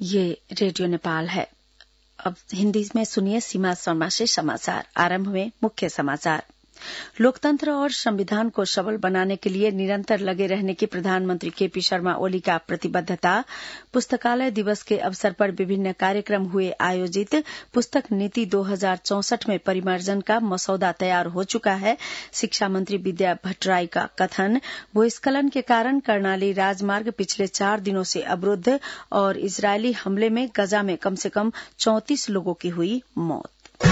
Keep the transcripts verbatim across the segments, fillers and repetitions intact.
ये रेडियो नेपाल है। अब हिंदी में सुनिए सीमा शर्मा से समाचार। आरंभ में मुख्य समाचार। लोकतंत्र और संविधान को सबल बनाने के लिए निरंतर लगे रहने की प्रधानमंत्री केपी शर्मा ओली का प्रतिबद्धता। पुस्तकालय दिवस के अवसर पर विभिन्न कार्यक्रम हुए आयोजित। पुस्तक नीति दो हजार चौसठ में परिमार्जन का मसौदा तैयार हो चुका है। शिक्षा मंत्री विद्या भट्टराई का कथन। भूस्खलन के कारण कर्णाली राजमार्ग पिछले चार दिनों से अवरुद्ध और इजरायली हमले में गजा में कम से कम चौंतीस लोगों की हुई मौत।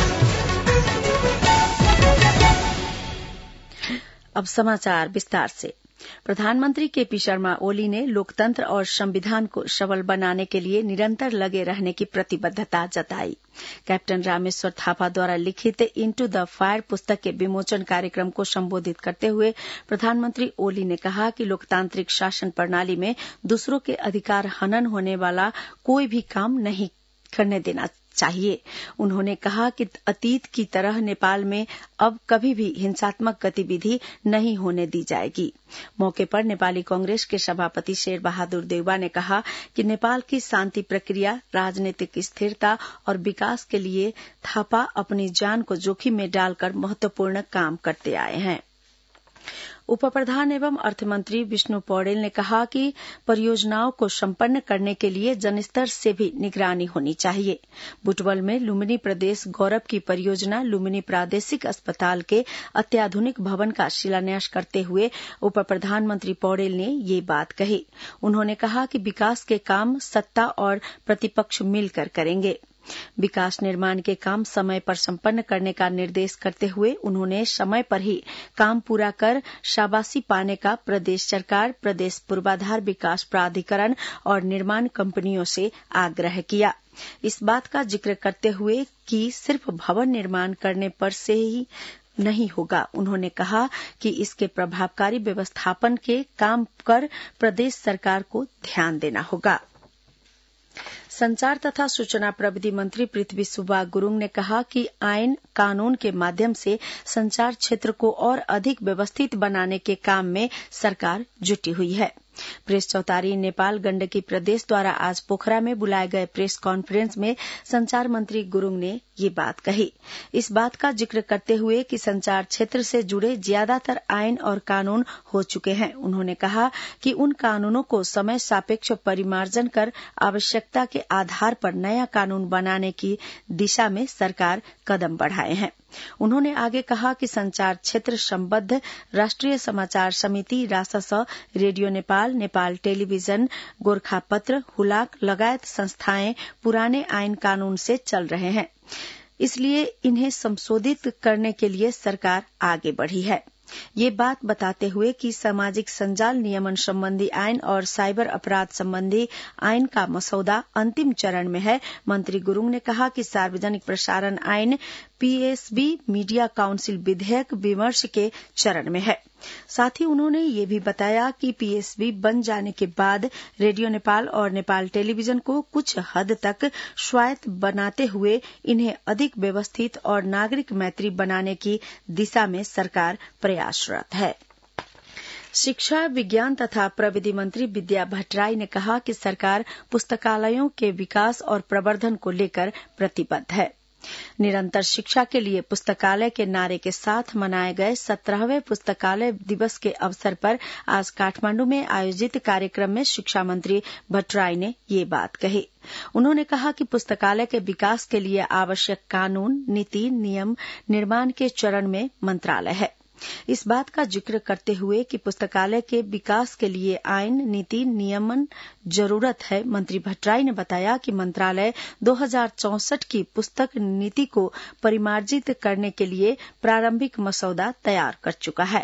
अब समाचार विस्तार से। प्रधानमंत्री केपी शर्मा ओली ने लोकतंत्र और संविधान को सबल बनाने के लिए निरंतर लगे रहने की प्रतिबद्धता जताई। कैप्टन रामेश्वर थापा द्वारा लिखित इनटू द फायर पुस्तक के विमोचन कार्यक्रम को संबोधित करते हुए प्रधानमंत्री ओली ने कहा कि लोकतांत्रिक शासन प्रणाली में दूसरों के अधिकार हनन होने वाला कोई भी काम नहीं करने देना चाहिए। उन्होंने कहा कि अतीत की तरह नेपाल में अब कभी भी हिंसात्मक गतिविधि नहीं होने दी जाएगी। मौके पर नेपाली कांग्रेस के सभापति शेर बहादुर देउवा ने कहा कि नेपाल की शांति प्रक्रिया, राजनीतिक स्थिरता और विकास के लिए थापा अपनी जान को जोखिम में डालकर महत्वपूर्ण काम करते आए हैं। उप प्रधान एवं अर्थमंत्री विष्णु पौडेल ने कहा कि परियोजनाओं को संपन्न करने के लिए जनस्तर से भी निगरानी होनी चाहिए। बुटवल में लुम्बिनी प्रदेश गौरव की परियोजना लुम्बिनी प्रादेशिक अस्पताल के अत्याधुनिक भवन का शिलान्यास करते हुए उप प्रधानमंत्री पौडेल ने ये बात कही। उन्होंने कहा कि विकास के काम सत्ता और प्रतिपक्ष मिलकर करेंगे। विकास निर्माण के काम समय पर संपन्न करने का निर्देश करते हुए उन्होंने समय पर ही काम पूरा कर शाबाशी पाने का प्रदेश सरकार, प्रदेश पूर्वाधार विकास प्राधिकरण और निर्माण कंपनियों से आग्रह किया। इस बात का जिक्र करते हुए कि सिर्फ भवन निर्माण करने पर से ही नहीं होगा। उन्होंने कहा कि इसके प्रभावकारी व्यवस्थापन के काम कर प्रदेश सरकार को ध्यान देना होगा। संचार तथा सूचना प्रविधि मंत्री पृथ्वी सुब्बा गुरूङ ने कहा कि आईन कानून के माध्यम से संचार क्षेत्र को और अधिक व्यवस्थित बनाने के काम में सरकार जुटी हुई है। प्रेस चौतारी नेपाल गण्डकी प्रदेश द्वारा आज पोखरा में बुलाए गए प्रेस कॉन्फ्रेंस में संचार मंत्री गुरूङ ने ये बात कही। इस बात का जिक्र करते हुए कि संचार क्षेत्र से जुड़े ज्यादातर आईन और कानून हो चुके हैं। उन्होंने कहा कि उन कानूनों को समय सापेक्ष परिमार्जन कर आवश्यकता के आधार पर नया कानून बनाने की दिशा में सरकार कदम बढ़ाए हैं। उन्होंने आगे कहा कि संचार क्षेत्र संबद्ध राष्ट्रीय समाचार समिति, रासस, रेडियो नेपाल, नेपाल टेलीविजन, गोरखापत्र, हुलाक लगायत संस्थाएं पुराने आईन कानून से चल रहे हैं। इसलिए इन्हें संशोधित करने के लिए सरकार आगे बढ़ी है। ये बात बताते हुए कि सामाजिक संजाल नियमन संबंधी आईन और साइबर अपराध संबंधी आईन का मसौदा अंतिम चरण में है, मंत्री गुरूङ ने कहा कि सार्वजनिक प्रसारण आईन, पीएसबी, मीडिया काउंसिल विधेयक विमर्श के चरण में है। साथ ही उन्होंने ये भी बताया कि पीएसबी बन जाने के बाद रेडियो नेपाल और नेपाल टेलीविजन को कुछ हद तक स्वायत्त बनाते हुए इन्हें अधिक व्यवस्थित और नागरिक मैत्री बनाने की दिशा में सरकार प्रयासरत है। शिक्षा, विज्ञान तथा प्रविधि मंत्री विद्या भट्टराई ने कहा कि सरकार पुस्तकालयों के विकास और प्रवर्धन को लेकर प्रतिबद्ध है। निरंतर शिक्षा के लिए पुस्तकालय के नारे के साथ मनाए गए सत्रहवें पुस्तकालय दिवस के अवसर पर आज काठमांडू में आयोजित कार्यक्रम में शिक्षा मंत्री भट्टराई ने ये बात कही। उन्होंने कहा कि पुस्तकालय के विकास के लिए आवश्यक कानून, नीति, नियम निर्माण के चरण में मंत्रालय है। इस बात का जिक्र करते हुए कि पुस्तकालय के विकास के लिए आईन, नीति, नियमन जरूरत है, मंत्री भट्टराई ने बताया कि मंत्रालय दो हजार चौसठ की पुस्तक नीति को परिमार्जित करने के लिए प्रारंभिक मसौदा तैयार कर चुका है।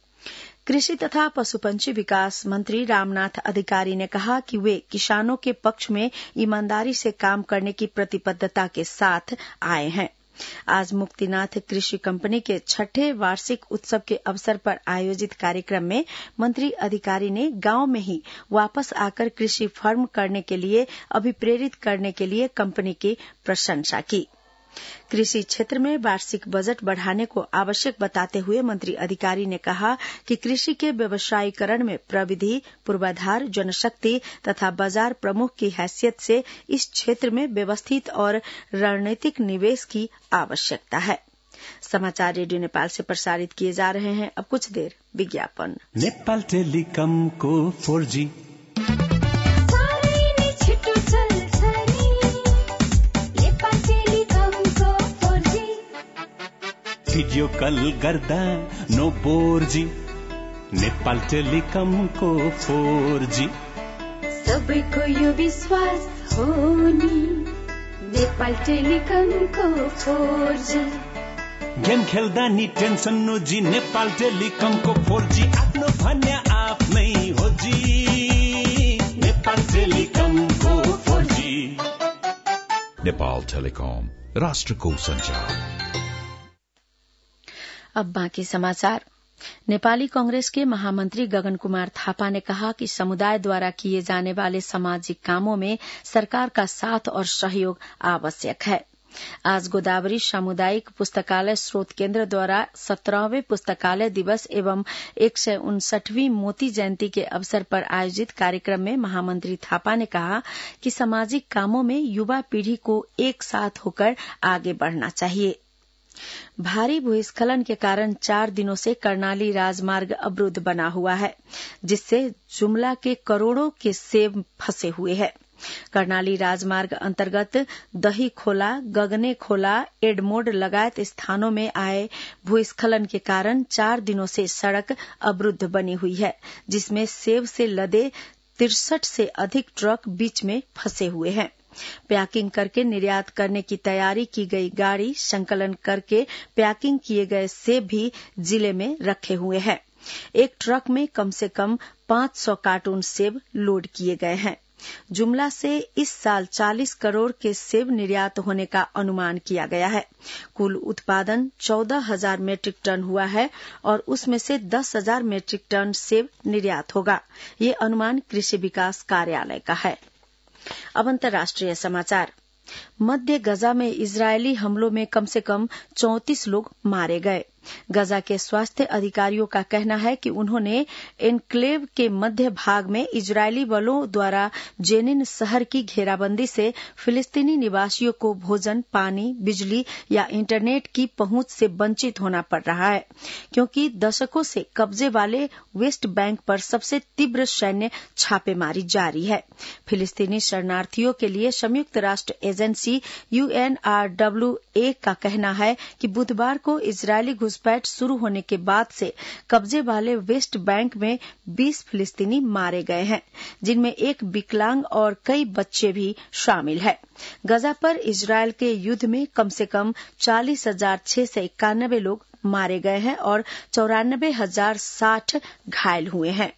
कृषि तथा पशुपंछी विकास मंत्री रामनाथ अधिकारी ने कहा कि वे किसानों के पक्ष में ईमानदारी से काम करने की प्रतिबद्धता के साथ आए हैं। आज मुक्तिनाथ कृषि कंपनी के छठे वार्षिक उत्सव के अवसर पर आयोजित कार्यक्रम में मंत्री अधिकारी ने गांव में ही वापस आकर कृषि फर्म करने के लिए अभिप्रेरित करने के लिए कंपनी की प्रशंसा की। कृषि क्षेत्र में वार्षिक बजट बढ़ाने को आवश्यक बताते हुए मंत्री अधिकारी ने कहा कि कृषि के व्यवसायीकरण में प्रविधि, पूर्वाधार, जनशक्ति तथा बाजार प्रमुख की हैसियत से इस क्षेत्र में व्यवस्थित और रणनीतिक निवेश की आवश्यकता है। समाचार रेडियो नेपाल से प्रसारित किए जा रहे हैं। अब कुछ देर विज्ञापन। नेपाल टेलिकम को फोर जी भिडियो कल गर्दा नो बोर जी। नेपाल टेलिकम को फोर जी सबैको यो विश्वास हो नि। नेपाल टेलिकम को फोर जी गेम खेल्दा नि टेन्सन नो जी। नेपाल टेलिकम को फोर जी आफ्नो भन्ने आफ्नै हो जी। नेपाल टेलिकम को फोर जी। नेपाल टेलिकम राष्ट्रको संचार। अब बाकी समाचार। नेपाली कांग्रेस के महामंत्री गगन कुमार थापा ने कहा कि समुदाय द्वारा किए जाने वाले सामाजिक कामों में सरकार का साथ और सहयोग आवश्यक है। आज गोदावरी सामुदायिक पुस्तकालय स्रोत केन्द्र द्वारा सत्रहवें पुस्तकालय दिवस एवं एक सय उनसठवीं मोती जयंती के अवसर पर आयोजित कार्यक्रम में महामंत्री थापा ने कहा कि सामाजिक कामों में युवा पीढ़ी को एक साथ होकर आगे बढ़ना चाहिए। भारी भूस्खलन के कारण चार दिनों से कर्णाली राजमार्ग अवरुद्ध बना हुआ है, जिससे जुमला के करोड़ों के सेब फंसे हुए हैं। कर्णाली राजमार्ग अंतर्गत दही खोला, गगने खोला, एडमोड लगायत स्थानों में आए भूस्खलन के कारण चार दिनों से सड़क अवरुद्ध बनी हुई है, जिसमें सेब से लदे तिरसठ से अधिक ट्रक बीच में फंसे हुए हैं। पैकिंग करके निर्यात करने की तैयारी की गई गाड़ी संकलन करके पैकिंग किए गए सेब भी जिले में रखे हुए हैं। एक ट्रक में कम से कम पांच सौ कार्टून सेब लोड किए गए हैं। जुमला से इस साल चालीस करोड़ के सेब निर्यात होने का अनुमान किया गया है। कुल उत्पादन चौदह हजार मीट्रिक टन हुआ है और उसमें से दस हजार मीट्रिक टन सेब निर्यात होगा। ये अनुमान कृषि विकास कार्यालय का है। अब अंतर्राष्ट्रीय समाचार। मध्य गजा में इजरायली हमलों में कम से कम चौंतीस लोग मारे गए। गजा के स्वास्थ्य अधिकारियों का कहना है कि उन्होंने एन्क्लेव के मध्य भाग में इजरायली बलों द्वारा जेनिन शहर की घेराबंदी से फिलिस्तीनी निवासियों को भोजन, पानी, बिजली या इंटरनेट की पहुंच से वंचित होना पड़ रहा है, क्योंकि दशकों से कब्जे वाले वेस्ट बैंक पर सबसे तीव्र सैन्य छापेमारी जारी है। फिलिस्तीनी शरणार्थियों के लिए संयुक्त राष्ट्र एजेंसी यूएनआरडब्ल्यू ए का कहना है कि बुधवार को इजरायली घुसपैठ शुरू होने के बाद से कब्जे वाले वेस्ट बैंक में बीस फिलिस्तीनी मारे गए हैं, जिनमें एक विकलांग और कई बच्चे भी शामिल हैं। गजा पर इजरायल के युद्ध में कम से कम चालीस हजार छह सौ इक्यानवे लोग मारे गए हैं और चौरानबे हजार साठ घायल हुए हैं।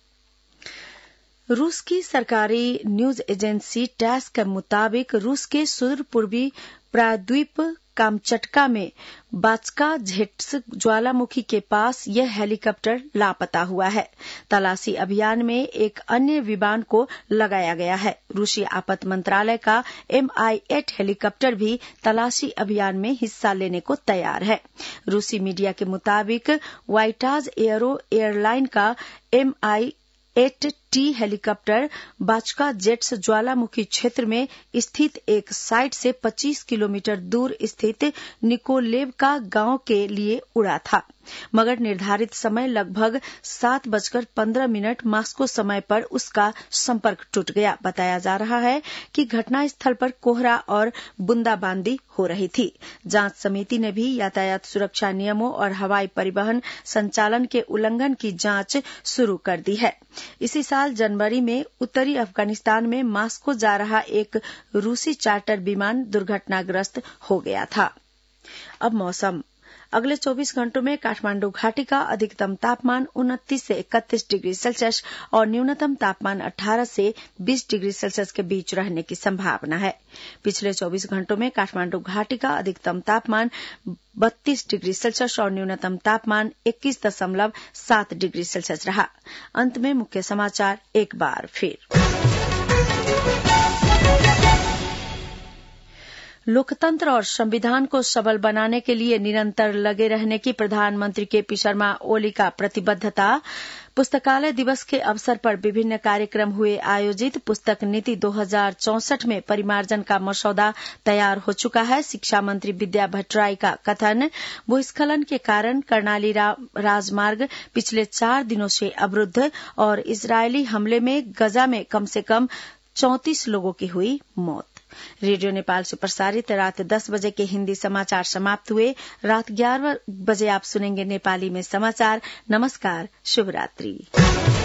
रूस की सरकारी न्यूज एजेंसी टैस के मुताबिक रूस के सुदूर पूर्वी प्रायद्वीप कामचटका में बाचका झेट्स ज्वालामुखी के पास यह हेलीकॉप्टर लापता हुआ है। तलाशी अभियान में एक अन्य विमान को लगाया गया है। रूसी आपात मंत्रालय का एम आई एट हेलीकॉप्टर भी तलाशी अभियान में हिस्सा लेने को तैयार है। रूसी मीडिया के मुताबिक वाइटाज एयरो एयरलाइन का M I eight T helicopter बाचका जेट्स ज्वालामुखी क्षेत्र में स्थित एक साइट से पच्चीस किलोमीटर दूर स्थित निकोलेवका गांव के लिए उड़ा था, मगर निर्धारित समय लगभग सात बजकर पंद्रह मिनट मास्को समय पर उसका संपर्क टूट गया। बताया जा रहा है कि घटनास्थल पर कोहरा और बूंदाबांदी हो रही थी। जांच समिति ने भी यातायात सुरक्षा नियमों और हवाई परिवहन संचालन के उल्लंघन की जांच शुरू कर दी है। इसी साल जनवरी में उत्तरी अफगानिस्तान में मास्को जा रहा एक रूसी चार्टर विमान दुर्घटनाग्रस्त हो गया था। अब मौसम। अगले चौबीस घंटों में काठमांडू घाटी का अधिकतम तापमान उनतीस से इकतीस डिग्री सेल्सियस और न्यूनतम तापमान अठारह से बीस डिग्री सेल्सियस के बीच रहने की संभावना है। पिछले चौबीस घंटों में काठमांडू घाटी का अधिकतम तापमान बत्तीस डिग्री सेल्सियस और न्यूनतम तापमान इक्कीस दशमलव सात डिग्री सेल्सियस रहा। अंत में मुख्य समाचार एक बार फिर। लोकतंत्र और संविधान को सबल बनाने के लिए निरंतर लगे रहने की प्रधानमंत्री केपी शर्मा ओली का प्रतिबद्धता। पुस्तकालय दिवस के अवसर पर विभिन्न कार्यक्रम हुए आयोजित। पुस्तक नीति दो हजार चौसठ में परिमार्जन का मसौदा तैयार हो चुका है। शिक्षा मंत्री विद्या भट्टराई का कथन, भूस्खलन के कारण कर्णाली राजमार्ग पिछले चार दिनों से अवरुद्ध और इजरायली हमले में गजा में कम से कम चौंतीस लोगों की हुई मौत। रेडियो नेपाल से प्रसारित रात दस बजे के हिंदी समाचार समाप्त हुए। रात ग्यारह बजे आप सुनेंगे नेपाली में समाचार। नमस्कार, शुभ रात्रि।